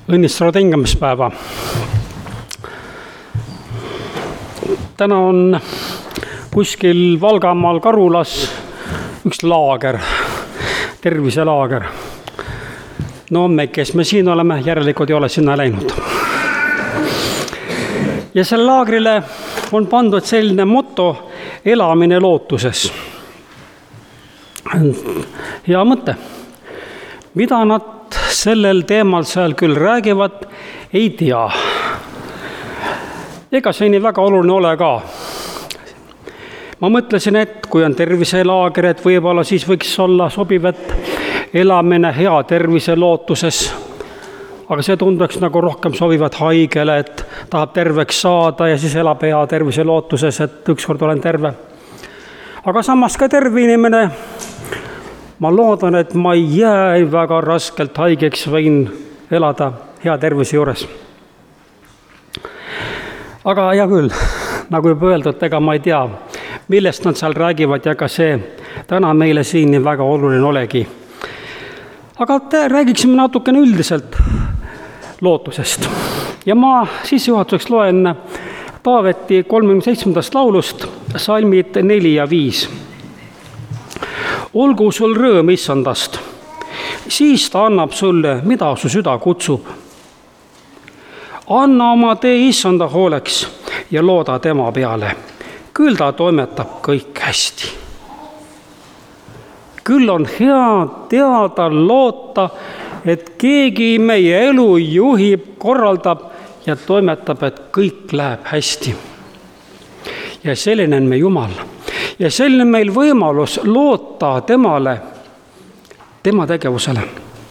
Õnnistatud hingamispäeva. Täna on kuskil Valgamaal Karulas üks laager, terviselaager. No me, kes me siin oleme, järelikult ei ole sinna läinud. Ja selle laagrile on pandud selline moto: elamine lootuses. Hea mõte. Mida nad sellel teemal seal küll räägivad, ei tea. Ega see nii väga oluline ole ka. Ma mõtlesin, et kui on terviselaager, et võib-olla siis võiks olla sobiv, et elamine hea tervise lootuses. Aga see tunduks nagu rohkem sobivat haigele, et tahab terveks saada ja siis elab hea tervise lootuses, et ükskord olen terve. Aga samas ka terve inimene, ma loodan, et ma ei jää väga raskelt haigeks, võin elada hea tervise juures. Aga hea küll, nagu juba öeldud, ega ma ei tea, millest nad seal räägivad ja ka see täna meile siin nii väga oluline olegi. Aga räägiksime natukene üldiselt lootusest. Ja ma sissejuhatuseks loen Taaveti 37. laulust salmid 4 ja 5. Olgu sul rõõm issandast, siis ta annab sulle, mida su süda kutsub. Anna oma tee issanda hooleks ja looda tema peale. Küll ta toimetab kõik hästi. Küll on hea teada loota, et keegi meie elu juhib, korraldab ja toimetab, et kõik läheb hästi. Ja selline on me Jumal. Ja selline meil võimalus loota temale, tema tegevusele.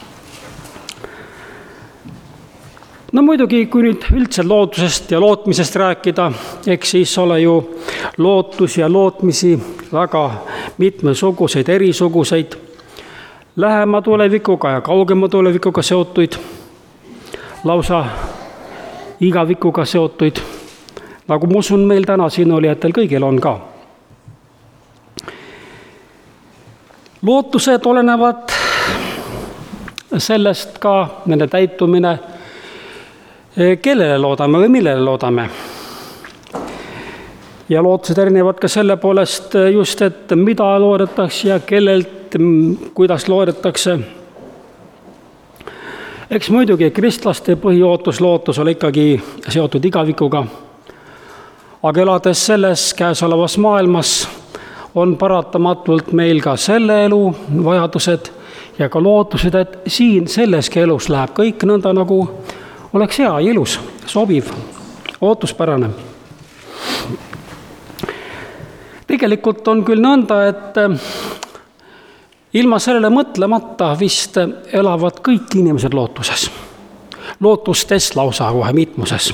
No muidugi, kui nüüd üldse lootusest ja lootmisest rääkida, eks siis ole ju lootus ja lootmisi väga mitmesuguseid, erisuguseid, lähema tulevikuga ja kaugema tulevikuga seotuid, lausa igavikuga seotuid, nagu ma usun meil täna siin olijatel kõigil on ka. Lootused olenevad sellest ka nende täitumine, kellele loodame või millele loodame. Ja lootused erinevad ka selle poolest just, et mida loodetakse ja kellelt, kuidas loodetakse. Eks muidugi kristlaste põhiootus, lootus oli ikkagi seotud igavikuga. Aga elades selles käesolevas maailmas on paratamatult meil ka selle elu vajadused ja ka lootused, et siin selleski elus läheb kõik nõnda nagu oleks hea ja ilus, sobiv, ootuspärane. Tegelikult on küll nõnda, et ilma sellele mõtlemata vist elavad kõik inimesed lootuses. Lootustes lausa kohe mitmuses.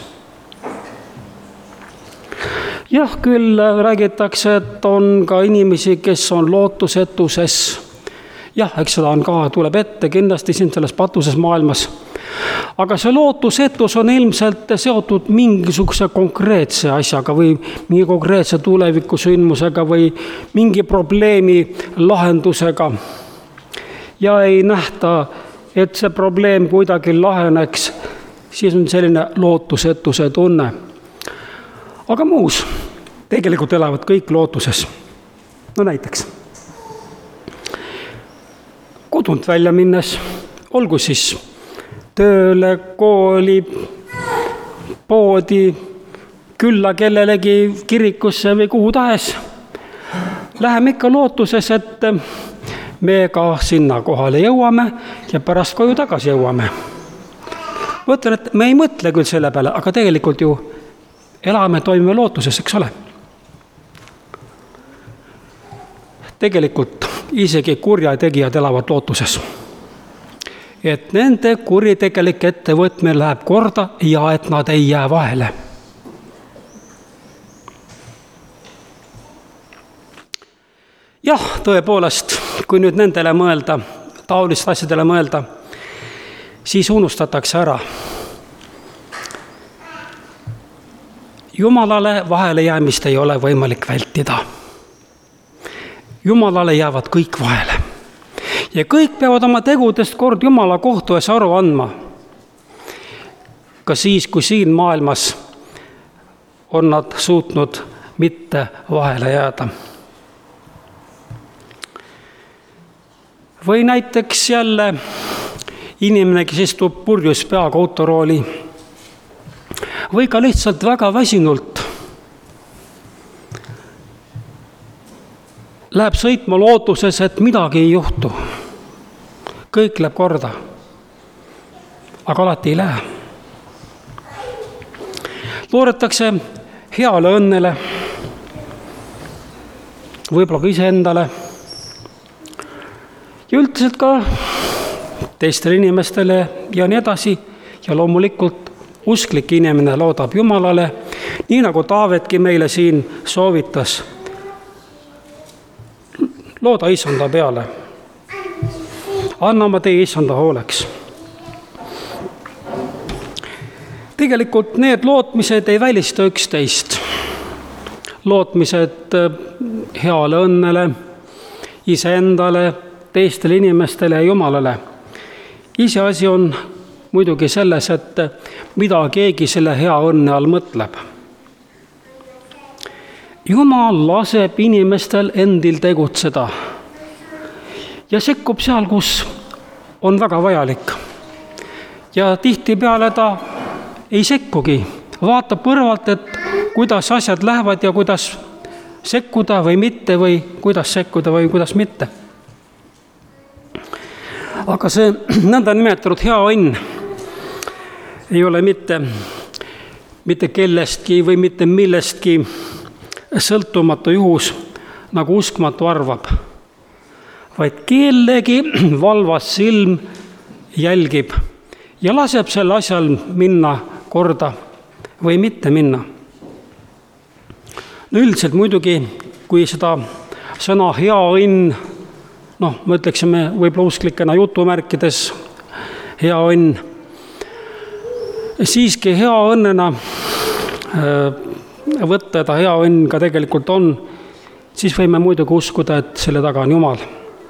Jah, küll räägitakse, et on ka inimesi, kes on lootusetuses. Jah, eks seda on ka, tuleb ette kindlasti siin selles patuses maailmas. Aga see lootusetus on ilmselt seotud mingisuguse konkreetse asjaga või mingi konkreetse tulevikusündmusega või mingi probleemi lahendusega. Ja ei nähta, et see probleem kuidagi laheneks, siis on selline lootusetuse tunne. Aga muus, tegelikult elavad kõik lootuses. No näiteks, kodunt välja minnes, olgu siis tööle, kooli, poodi, külla kellelegi kirikusse või kuhu tahes. Läheme ikka lootuses, et me ka sinna kohale jõuame ja pärast koju tagasi jõuame. Mõtlen, et me ei mõtle küll selle peale, aga tegelikult ju elame, toimime lootuses, eks ole. Tegelikult isegi kurjategijad elavad lootuses. Et nende kuritegelik ettevõtmine läheb korda ja et nad ei jää vahele. Jah, tõepoolest, kui nüüd nendele mõelda, taolist asjadele mõelda, siis unustatakse ära. Jumalale vahele jäämist ei ole võimalik vältida. Jumalale jäävad kõik vahele. Ja kõik peavad oma tegudest kord Jumala kohtu ees aru andma. ka siis, kui siin maailmas on nad suutnud mitte vahele jääda. Või näiteks jälle inimene, kes istub purjus peaga autorooli või ka lihtsalt väga väsinult läheb sõitma lootuses, et midagi ei juhtu. Kõik läheb korda, aga alati ei lähe. Loodetakse heale õnnele, võib-olla ka iseendale ja üldiselt ka teistele inimestele ja nii edasi. Ja loomulikult usklik inimene loodab Jumalale, nii nagu Taavetki meile siin soovitas. Looda Issanda peale. Anna ma teie Issanda hooleks. Tegelikult need lootmised ei välista üksteist. Lootmised heale õnnele, iseendale, teistele inimestele ja Jumalale. Iseasi on muidugi selles, et mida keegi selle hea õnne all mõtleb. Jumal laseb inimestel endil tegutseda ja sekkub seal, kus on väga vajalik. Ja tihtipeale ta ei sekkugi, vaatab kõrvalt, et kuidas asjad lähevad ja kuidas sekkuda või mitte või kuidas sekkuda või kuidas mitte. Aga see nõnda nimetatud hea õnn ei ole mitte kellestki või mitte millestki sõltumatu juhus, nagu uskmatu arvab, vaid kellegi valvas silm jälgib ja laseb sel asjal minna korda või mitte minna. Üldiselt muidugi, kui seda sõna hea õnn, me ütleksime võib-olla usklikena jutumärkides hea õnn, siiski hea õnnena võtta, ta hea õnn ka tegelikult on, siis võime muidugi uskuda, et selle taga on Jumal.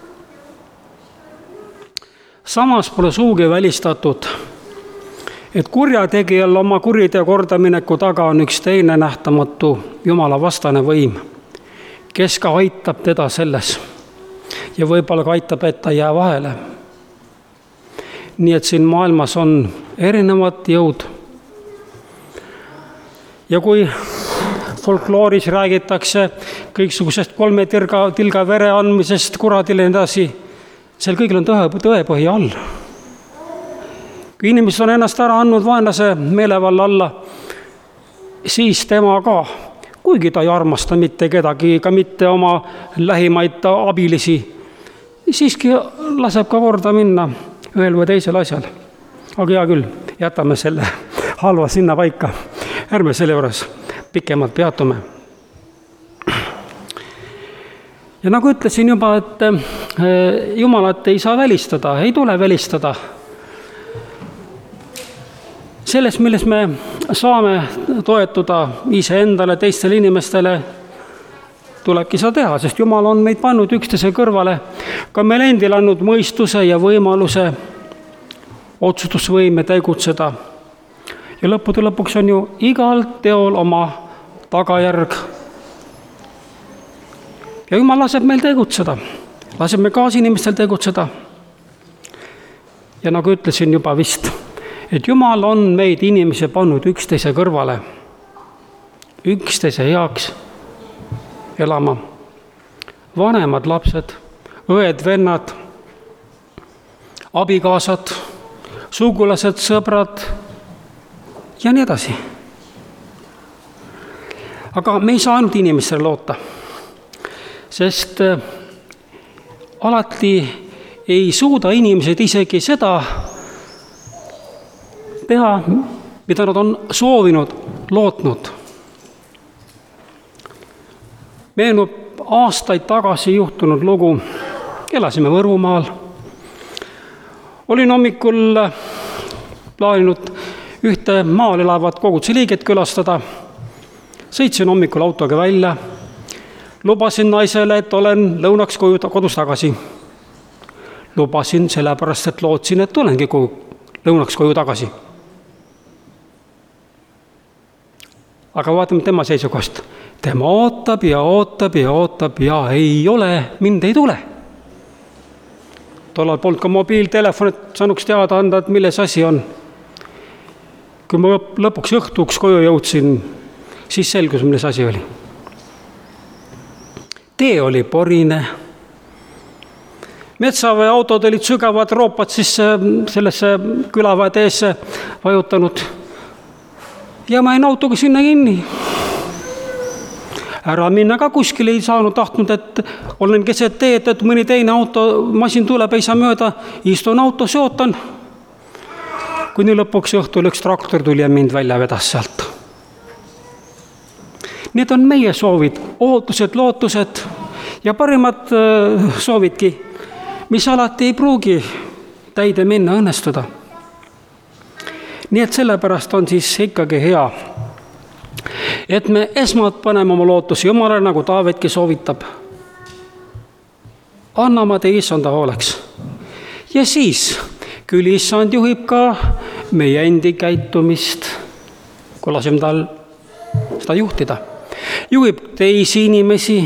Samas pole suugi välistatud, et kurjategijal oma kuriteo kordamineku taga on üks teine nähtamatu Jumala vastane võim, kes ka aitab teda selles ja võib-olla ka aitab, et ta jää vahele. Nii et siin maailmas on erinevad jõud. Ja kui folklooris räägitakse kõiksugusest 3 tilga vere andmisest kuradile edasi, seal kõigil on tõepõhi all. Kui inimesed on ennast ära andnud vaenlase meelevalla alla, siis tema ka, kuigi ta ei armasta mitte kedagi, ka mitte oma lähimaid abilisi, siiski laseb ka korda minna ühel või teisel asjal. Aga hea küll, jätame selle halva sinna paika. Ärme selle juures pikemalt peatume. Ja nagu ütlesin juba, et Jumalat ei saa välistada, ei tule välistada. Selles, milles me saame toetuda iseendale, teistele inimestele, tulebki seda teha, sest Jumal on meid pannud üksteise kõrvale, ka meil endil andnud mõistuse ja võimaluse otsustusvõime tegutseda. Ja lõppude lõpuks on ju igal teol oma tagajärg. Ja Jumal laseb meil tegutseda, laseb me kaasinimestel tegutseda. Ja nagu ütlesin juba vist, et Jumal on meid inimese pannud üksteise kõrvale, üksteise heaks elama. Vanemad lapsed, õed, vennad, abikaasad, sugulased, sõbrad ja nii edasi. Aga me ei saa ainult inimestele loota, sest alati ei suuda inimesed isegi seda teha, mida nad on soovinud, lootnud. Meenub aastaid tagasi juhtunud lugu, elasime Võrumaal. Olin hommikul plaaninud ühte maal elavat koguduse liiget külastada. Sõitsin hommikul autoga välja. Lubasin naisele, et olen lõunaks kodus tagasi. Lubasin sellepärast, et lootsin, et olengi lõunaks koju tagasi. aga vaatame tema seisukohast. Tema ootab ja ootab ja ootab ja ei ole, mind ei tule. Tollal polnud ka mobiiltelefon, et saanuks teada anda, et milles asi on. Kui ma lõpuks õhtuks koju jõudsin, siis selgus, milles asi oli. Tee oli porine. Metsa või autod olid sügavad roopad sisse sellesse külavaed eesse vajutanud. Ja ma jäin autoga sinna kinni. Ära minna ka kuskil ei saanud tahtnud, et olen keset teed, et mõni teine masin tuleb, ei saa mööda, istun autos ja ootan. Kuni lõpuks õhtul üks traktor tuli ja mind välja vedas sealt. Need on meie soovid, ootused, lootused ja parimad soovidki, mis alati ei pruugi täide minna, õnnestuda. Nii et sellepärast on siis ikkagi hea, et me esmalt paneme oma lootusi Jumalale, nagu Taavetki soovitab. Anname te issanda hooleks. Ja siis küll issand juhib ka meie endi käitumist, kui laseme tal seda juhtida. Juhib teisi inimesi,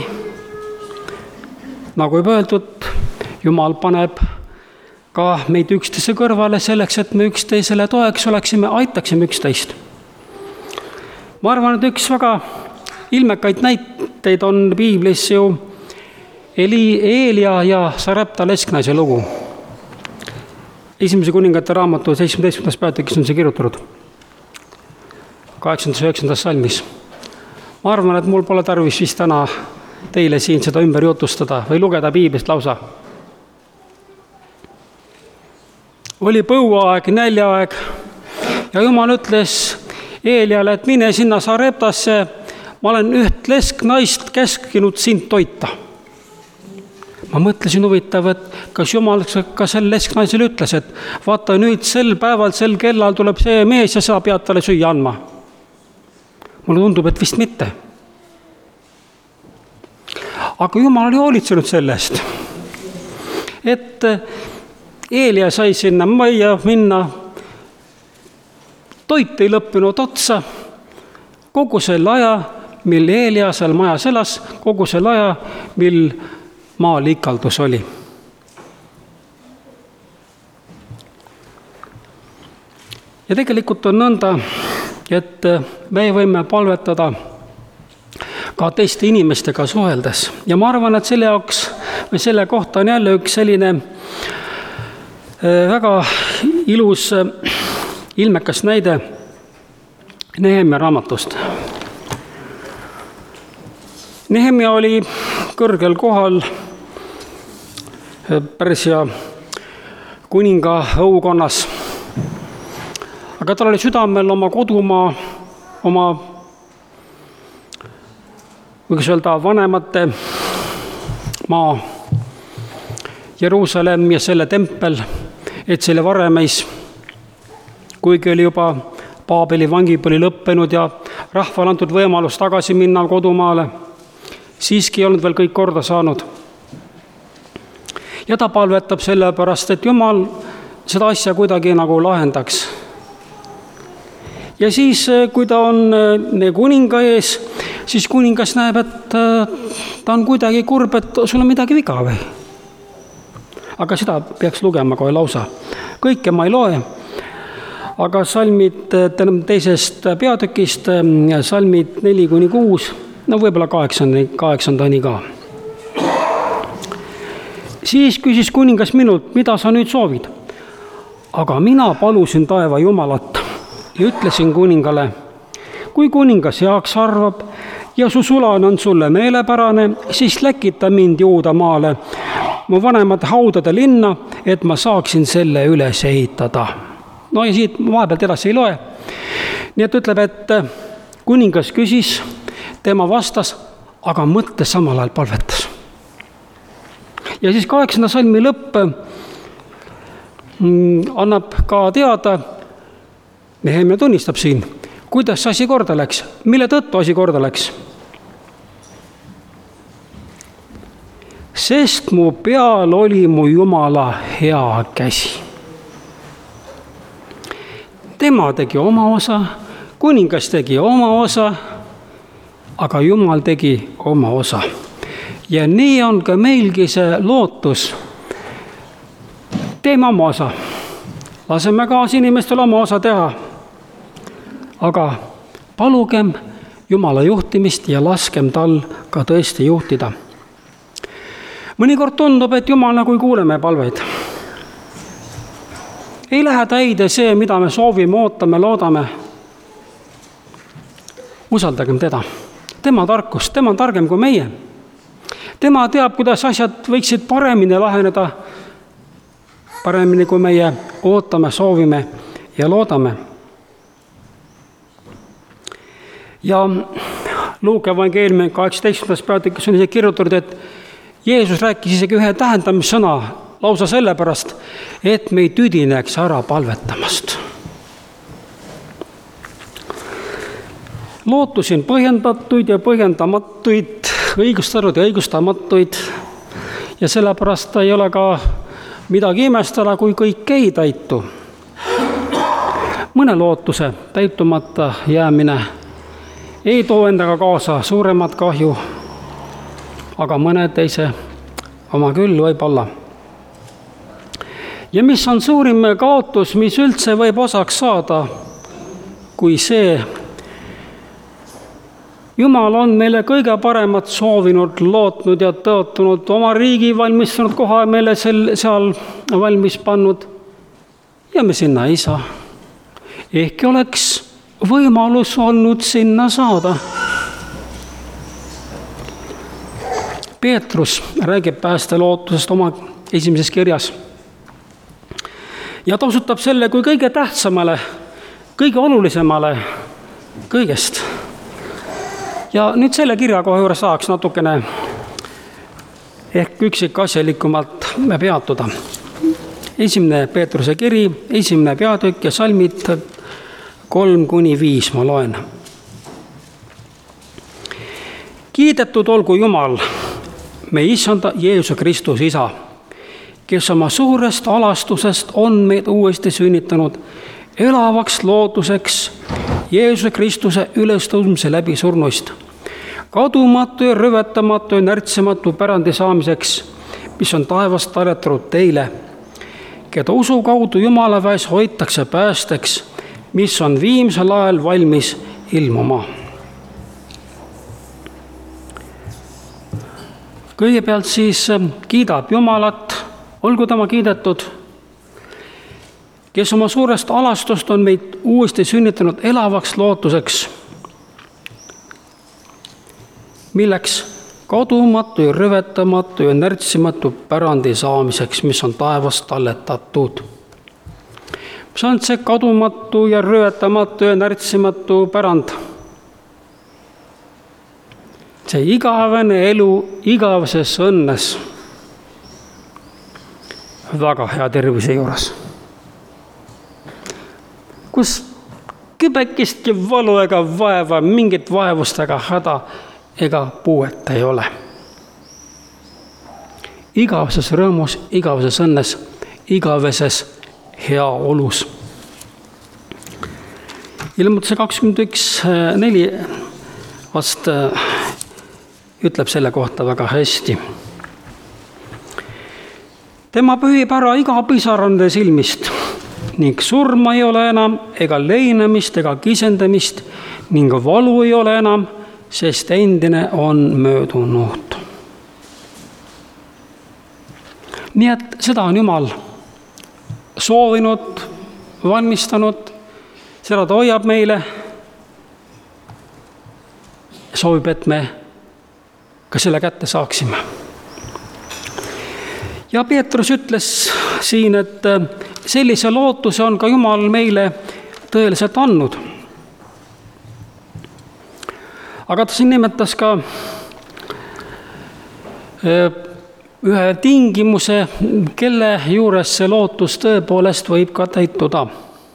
nagu juba öeldud, Jumal paneb ka meid üksteise kõrvale selleks, et me üksteisele toeks oleksime, aitaksime üksteist. Ma arvan, et üks väga ilmekaid näiteid on piiblis ju Eelia ja Sarepta lesknaise lugu. Esimese kuningate raamatu 17. peatükis on see kirjutatud 8.9. salmis. Ma arvan, et mul pole tarvis vist täna teile siin seda ümber jutustada või lugeda piiblist lausa. Oli põuaeg, näljaaeg ja Jumal ütles Eeliale, et mine sinna Sareptasse, ma olen üht lesknaist käskinud sind toita. Ma mõtlesin huvitav, et kas Jumal ka sel lesknaisel ütles, et vaata nüüd sel päeval, sel kellal tuleb see mees ja sa pead talle süüa andma. Mulle tundub, et vist mitte. Aga Jumal oli hoolitsenud sellest, et Eelia sai sinna majja minna, toit ei lõppinud otsa, kogu selle aja, mil Eelia seal majas elas, kogu selle aja, mil maal ikaldus oli. Ja tegelikult on nõnda, et me võime palvetada ka teiste inimestega suheldes. Ja ma arvan, et selle jaoks või selle kohta on jälle üks selline väga ilus ilmekas näide Nehemia raamatust. Nehemia oli kõrgel kohal Pärsia kuninga õukonnas, aga tal oli südamel oma kodumaa, oma, võiks öelda, vanemate maa, Jeruusalemm ja selle tempel, et selle varemeis, kuigi oli juba Paabeli vangipõli lõppenud ja rahval antud võimalus tagasi minna kodumaale, siiski ei olnud veel kõik korda saanud. Ja ta palvetab selle pärast, et Jumal seda asja kuidagi nagu lahendaks. Ja siis, kui ta on kuninga ees, siis kuningas näeb, et ta on kuidagi kurb, et sul on midagi viga või. Aga seda peaks lugema kohe lausa. Kõike ma ei loe, aga salmid teisest peatükist, salmid 4-6, no võib-olla 8 ka. Siis küsis kuningas minult, mida sa nüüd soovid? Aga mina palusin taeva Jumalat ja ütlesin kuningale, kui kuningas heaks arvab ja su sulan on sulle meelepärane, siis läkita mind Juuda maale, mu vanemate haudade linna, et ma saaksin selle üles ehitada. No ja siit vahepealt edasi ei loe. Nii et ütleb, et kuningas küsis, tema vastas, aga mõtte samal ajal palvetas. Ja siis 8. salmi lõpp annab ka teada, Nehemia tunnistab siin, kuidas asi korda läks, mille tõttu asi korda läks. Sest mu peal oli mu Jumala hea käsi. Tema tegi oma osa, kuningas tegi oma osa aga Jumal tegi oma osa. Ja nii on ka meilgi see lootus. Teeme oma osa. Laseme kaasinimestel oma osa teha. Aga palugem Jumala juhtimist ja laskem tal ka tõesti juhtida. Mõnikord tundub, et Jumal nagu ei kuule meie palveid. Ei lähe täide see, mida me soovime, ootame, loodame. Usaldagem teda. Tema tarkus, tema on targem kui meie. Tema teab, kuidas asjad võiksid paremini laheneda, paremini kui meie ootame, soovime ja loodame. Ja Luuke evangeeliumi 18. peatükis on isegi kirjutatud, et Jeesus rääkis isegi ühe tähendamissõna lausa sellepärast, et me ei tüdineks ära palvetamast. Lootusin põhjendatuid ja põhjendamatuid, õigustatud ja õigustamatuid ja sellepärast ei ole ka midagi imestada, kui kõik ei täitu. Mõne lootuse täitumata jäämine ei too endaga kaasa suuremat kahju, aga mõne teise oma küll võib olla. Ja mis on suurim kaotus, mis üldse võib osaks saada, kui see, Jumal on meile kõige paremat soovinud, lootnud ja tõotunud, oma riigi valmistanud koha meile seal valmis pannud ja me sinna ei saa. Ehkki oleks võimalus olnud sinna saada. Peetrus räägib päästelootusest oma esimeses kirjas ja ta osutab selle kui kõige tähtsamale, kõige olulisemale kõigest. Ja nüüd selle kirjakoha juures saaks natukene ehk üksikasjalikumalt peatuda. Esimene Peetruse kiri, 1. peatükk ja salmid 3-5 ma loen. Kiidetud olgu Jumal, me Issanda Jeesuse Kristus Isa, kes oma suurest alastusest on meid uuesti sünnitanud elavaks lootuseks Jeesuse Kristuse ülestõusmise läbi surnuist, kadumatu ja rüvetamatu ja närtsematu pärandi saamiseks, mis on taevast taletatud teile, keda usu kaudu Jumala väes hoitakse päästeks, mis on viimsel ajal valmis ilmuma. Kõigepealt siis kiidab Jumalat, olgu tema kiidetud, kes oma suurest alastust on meid uuesti sünnitanud elavaks lootuseks, milleks kadumatu ja rüvetamatu ja närtsimatu pärandi saamiseks, mis on taevast talletatud. Mis on see kadumatu ja rüvetamatu ja närtsimatu pärand? See igavene elu igaveses õnnes, väga hea tervise juures, kus kübekistki valu ega vaeva, mingit vaevust ega häda ega puuet ei ole. Igaveses rõõmus, igaveses õnnes, igaveses heaolus. Ilmutuse 21.4 vast ütleb selle kohta väga hästi. Tema pühib ära iga pisarande silmist ning surma ei ole enam ega leinamist ega kisendamist ning valu ei ole enam, sest endine on möödunud. Nii et seda on Jumal soovinud, valmistanud, seda ta hoiab meile, soovib, et me ka selle kätte saaksime. Ja Peetrus ütles siin, et sellise lootuse on ka Jumal meile tõeliselt andnud. Aga ta siin nimetas ka ühe tingimuse, kelle juures see lootus tõepoolest võib ka täituda.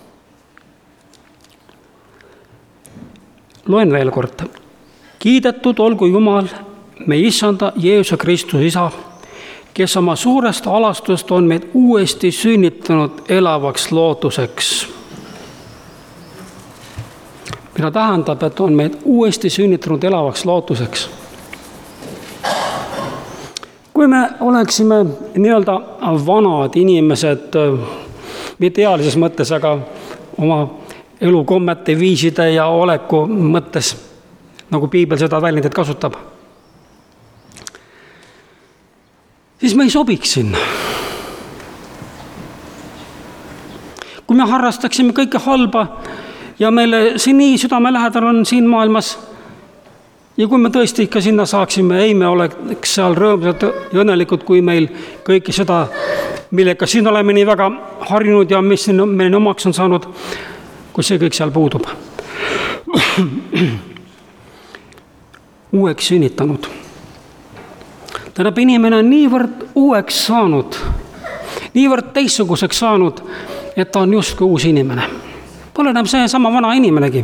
Loen veel kord. Kiidetud olgu Jumal, me Issanda Jeesuse Kristus Isa, kes oma suurest alastust on meid uuesti sünnitanud elavaks lootuseks. mida tähendab, et on meid uuesti sünnitanud elavaks lootuseks. Kui me oleksime nii-öelda vanad inimesed, mitte ealises mõttes, aga oma elukommete, viiside ja oleku mõttes, nagu piibel seda väljendit kasutab, siis me ei sobiks sinna. Kui me harrastaksime kõike halba ja meile siin nii südame lähedal on siin maailmas, ja kui me tõesti ikka sinna saaksime, ei me oleks seal rõõmsad ja õnnelikud, kui meil kõike seda, millega siin oleme nii väga harjunud ja mis meil omaks on saanud, kui see kõik seal puudub. Uueks sünnitanud. Tähendab, inimene on niivõrd uueks saanud, niivõrd teistsuguseks saanud, et ta on justkui uus inimene. Pole enam see sama vana inimenegi.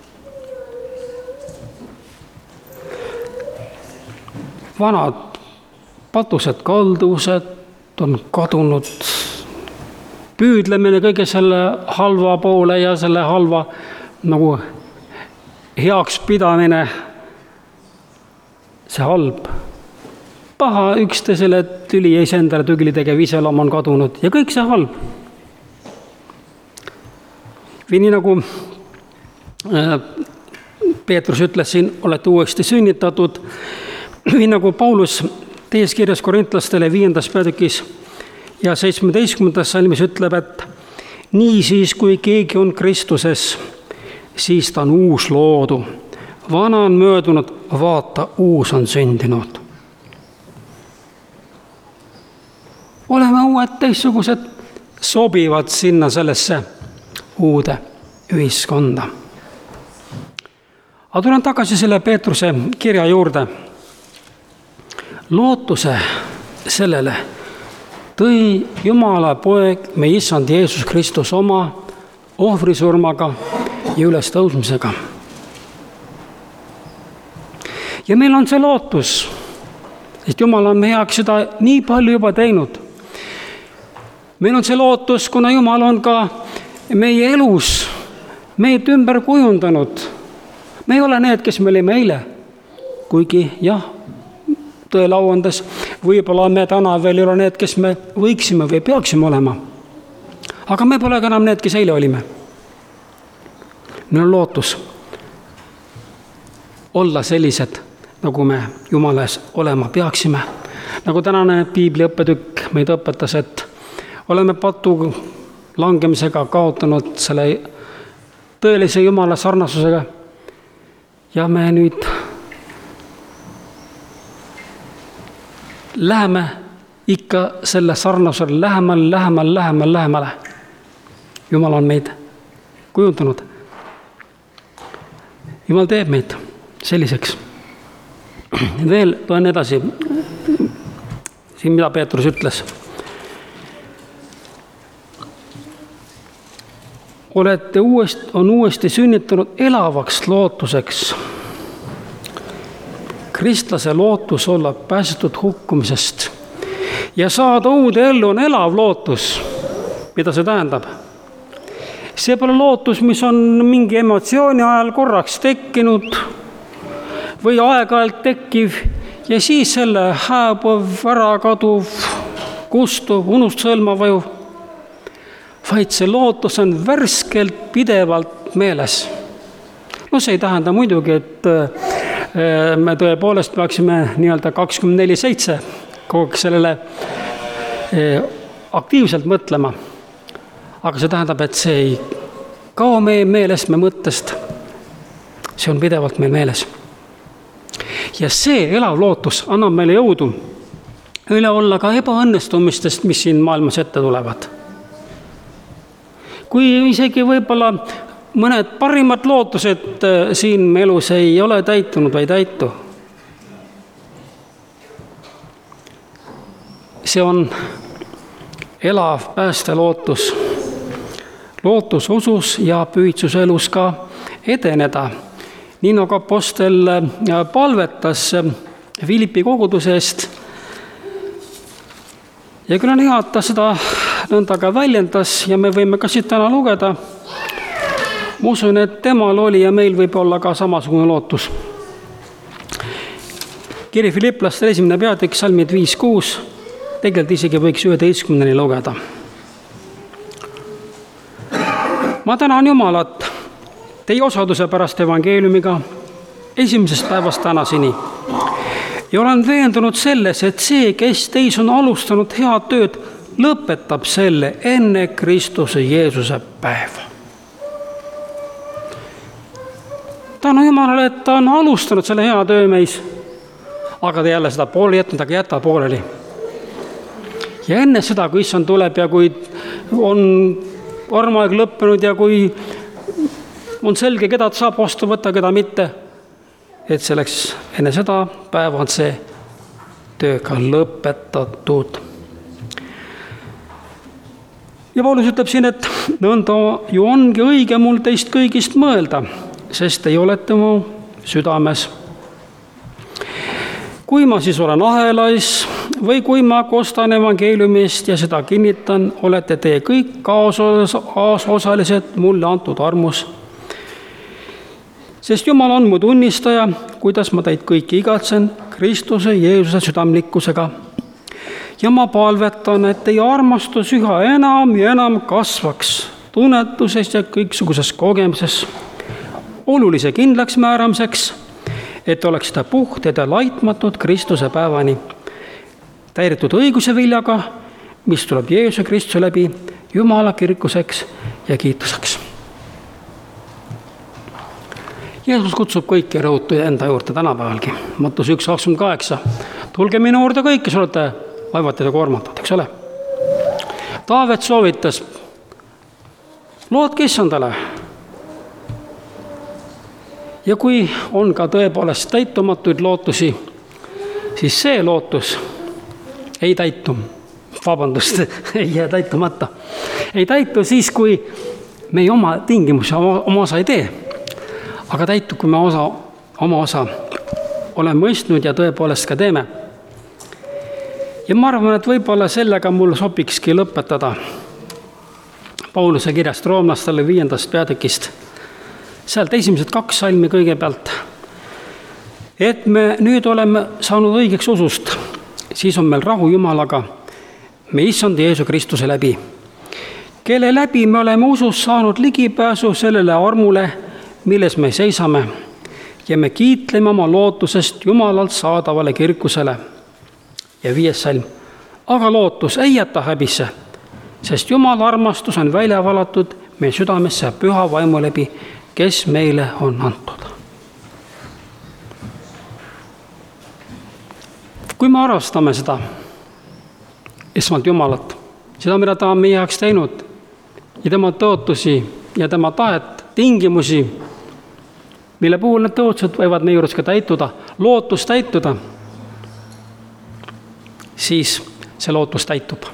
Vanad patused, kaldused on kadunud, püüdlemine kõige selle halva poole ja selle halva nagu heaks pidamine, see halb, paha üksteisele tüli ja iseendale tügli tegev iseloom on kadunud ja kõik see halb. Või nii nagu Peetrus ütles siin, olete uuesti sünnitatud, või nagu Paulus teises kirjas korintlastele 5. peatükis ja 17. salmis ütleb, et nii siis, kui keegi on Kristuses, siis ta on uus loodu. Vana on möödunud, vaata, uus on sündinud. Oleme uued teistsugused, sobivad sinna sellesse uude ühiskonda. Aga tulen tagasi selle Peetruse kirja juurde. Lootuse sellele tõi Jumala poeg, meie issand Jeesus Kristus oma ohvrisurmaga ja ülestõusmisega. Ja meil on see lootus, sest Jumal on meie heaks seda nii palju juba teinud. Meil on see lootus, kuna Jumal on ka meie elus meid ümber kujundanud. Me ei ole need, kes me olime eile, kuigi jah, tõele auandes, võib-olla me täna veel ei ole need, kes me võiksime või peaksime olema. Aga me pole ka enam need, kes eile olime. Meil on lootus olla sellised, nagu me Jumalas olema peaksime. Nagu tänane piibli õppetükk meid õpetas, et oleme patu langemisega kaotanud selle tõelise Jumala sarnasusega ja me nüüd läheme ikka selle sarnasusele lähemale. Jumal on meid kujundanud. Jumal teeb meid selliseks. Veel loen edasi, siin mida Peetrus ütles. On uuesti sünnitanud elavaks lootuseks. Kristlase lootus olla pääsetud hukkumisest ja saada uude ellu on elav lootus. Mida see tähendab? See pole lootus, mis on mingi emotsiooni ajal korraks tekkinud või aeg-ajalt tekkiv ja siis selle hääbuv, ära kaduv, kustuv, unustusõlma vajuv, vaid see lootus on värskelt pidevalt meeles. No see ei tähenda muidugi, et me tõepoolest peaksime nii-öelda 24/7 kogu sellele aktiivselt mõtlema. Aga see tähendab, et see ei kao meie meelest, me mõttest. See on pidevalt meil meeles. Ja see elav lootus annab meile jõudu üle olla ka ebaõnnestumistest, mis siin maailmas ette tulevad. Kui isegi võib-olla mõned parimad lootused siin elus ei ole täitunud või täitu. See on elav päästelootus. Lootus usus ja püüdsus elus ka edeneda. Nii nagu apostel palvetas Filipi koguduse eest. Ja küll on hea, et ta seda nõnda ka väljendas ja me võime ka siit täna lugeda. ma usun, et temal oli ja meil võib olla ka samasugune lootus. Kiri Filiplastele 1. peatükk, salmid 5-6, tegelikult isegi võiks 11 lugeda. Ma tänan Jumalat teie osaduse pärast evangeeliumiga esimesest päevast tänaseni ja olen veendunud selles, et see, kes teis on alustanud head tööd, lõpetab selle enne Kristuse Jeesuse päeva. Tänu Jumalale, et ta on alustanud selle hea töö meis, aga ta jälle seda poole jätnud, aga jätta pooleli. Ja enne seda, kui issand tuleb ja kui on armaeg lõppenud ja kui on selge, keda ta saab vastu võtta, keda mitte, et selleks enne seda päeva on see tööga lõpetatud. Ja Paulus ütleb siin, et nõnda ju ongi õige mul teist kõigist mõelda, sest ei olete mu südames. Kui ma siis olen ahelais või kui ma kostan evangeeliumist ja seda kinnitan, olete teie kõik kaasosalised mulle antud armus. Sest Jumal on mu tunnistaja, kuidas ma teid kõiki igatsen Kristuse Jeesuse südamlikkusega. Ja ma palvetan, et teie armastus üha enam ja enam kasvaks tunnetuses ja kõiksuguses kogemuses, olulise kindlaks määramiseks, et oleks ta puhted ja laitmatud Kristuse päevani, täidetud õiguse viljaga, mis tuleb Jeesuse Kristuse läbi Jumala kirkuseks ja kiituseks. Jeesus kutsub kõiki rõhutuid enda juurde tänapäevalgi. Mattus 1.28. Tulge minu juurde kõik, kes olete vaevatud ja koormatud, eks ole. Taavet soovitas, loodke issandale. Ja kui on ka tõepoolest täitumatuid lootusi, siis see lootus ei täitu. Vabandust, ei jää täitumata. Ei täitu siis, kui me ei oma tingimusi, oma osa ei tee. Aga täitub, kui me oma osa oleme mõistnud ja tõepoolest ka teeme. Ja ma arvan, et võib-olla sellega mul sobikski lõpetada Pauluse kirjast roomlastele 5. peatükist. Sealt esimesed 2 salmi kõigepealt. Et me nüüd oleme saanud õigeks usust, siis on meil rahu Jumalaga, me issand Jeesu Kristuse läbi, kelle läbi me oleme usus saanud ligipääsu sellele armule, milles me seisame ja me kiitleme oma lootusest Jumalalt saadavale kirkusele. Ja 5. salm. Aga lootus ei jäta häbisse, sest Jumala armastus on välja valatud meie südamesse püha vaimu läbi, kes meile on antud. Kui me arvestame seda esmalt Jumalat, seda, mida ta on meie jaoks teinud ja tema tõotusi ja tema tahet, tingimusi, mille puhul need tõotused võivad meie juures ka täituda, lootus täituda, siis see lootus täitub.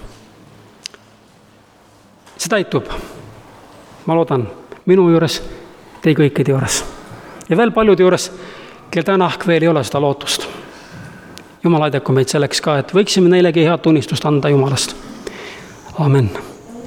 See täitub, ma loodan, minu juures, teie kõikide juures. Ja veel paljude juures, kel täna veel ei ole seda lootust. Jumal aidaku meid selleks ka, et võiksime neilegi head tunnistust anda Jumalast. Amen.